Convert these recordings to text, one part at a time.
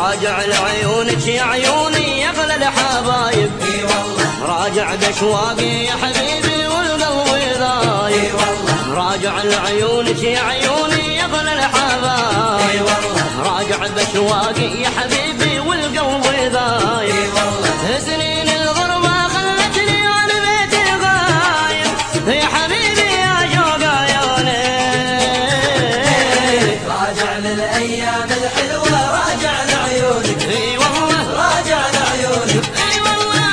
راجع لعيونك يا عيوني يا اغلى الحبايب، اي والله راجع باشواقي يا حبيبي والقلب ضايب، راجع لعيونك يا عيوني يا اغلى الحبايب، راجع باشواقي يا حبيبي والقلب ضايب، سنين الغربة خلتني عن بيتي غايب يا حبيبي يا شوق عيوني، راجع للأيام الحلوة راجع لعيونك، اي والله راجع لعيونك، اي والله.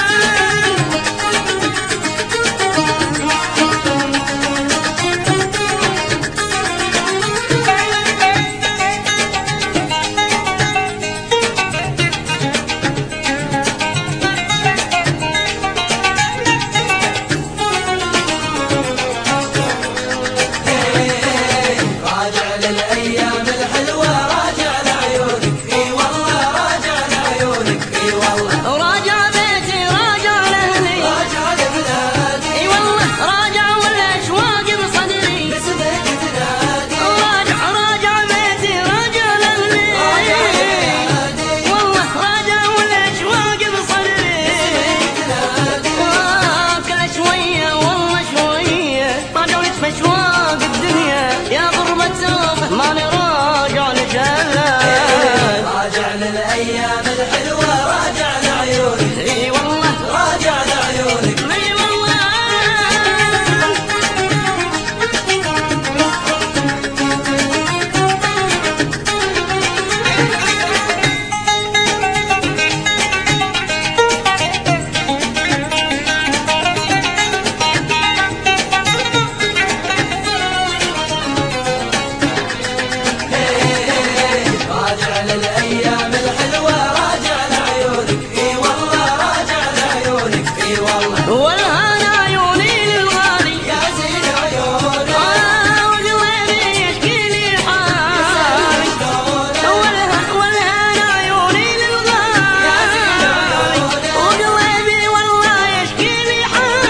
راجع للأيام الحلوة راجع لعيونك، اي والله راجع لعيونك، اي والله راجع بيتي راجع لأهلي راجع لبلادي، اي والله راجع والاشواق بصدري، باسمك تنادي، راجع بيتي راجع لأهلي والله راجع والاشواق بصدري، كل شوية والله شوية راجع لك باشواق الدنيا يا غربة توبة ماني راجع لجلال، راجع للأيام الحلوة راجع لعيونك، اي والله راجع لعيونك، اي والله. راجع للأيام الحلوة راجع لعيونك، اي والله راجع لعيونك، اي والله والهنا عيوني للغالي يا زين عيونك، وقلبي يشكي لي حالي، والهنا عيوني للغالي وقلبي والله يشكي لي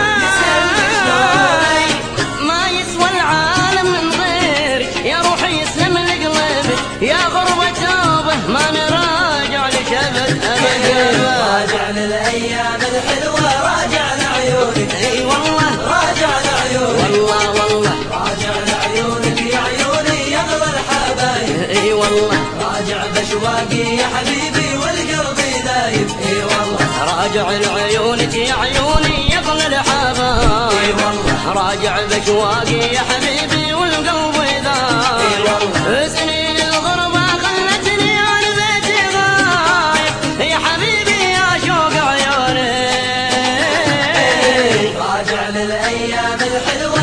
حالي، ما يسوى العالم من غيرك يا روحي يسلم لقلبك يا غربة توبة ما نراجع لشبك أبدا، راجع للأيام الحلوة راجع لعيونك، اي والله راجع لعيونك، والله والله راجع لعيونك يا عيوني يا اغلى الحبايب، اي والله راجع باشواقي يا حبيبي والقلب دايب، اي والله راجع لعيونك يا عيوني يا اغلى الحبايب، راجع باشواقي يا حبيبي والقلب ضايب، سنين الغربة خلتني عن بيتي غايب يا حبيبي يا شوق عيوني، راجع للأيام الحلوة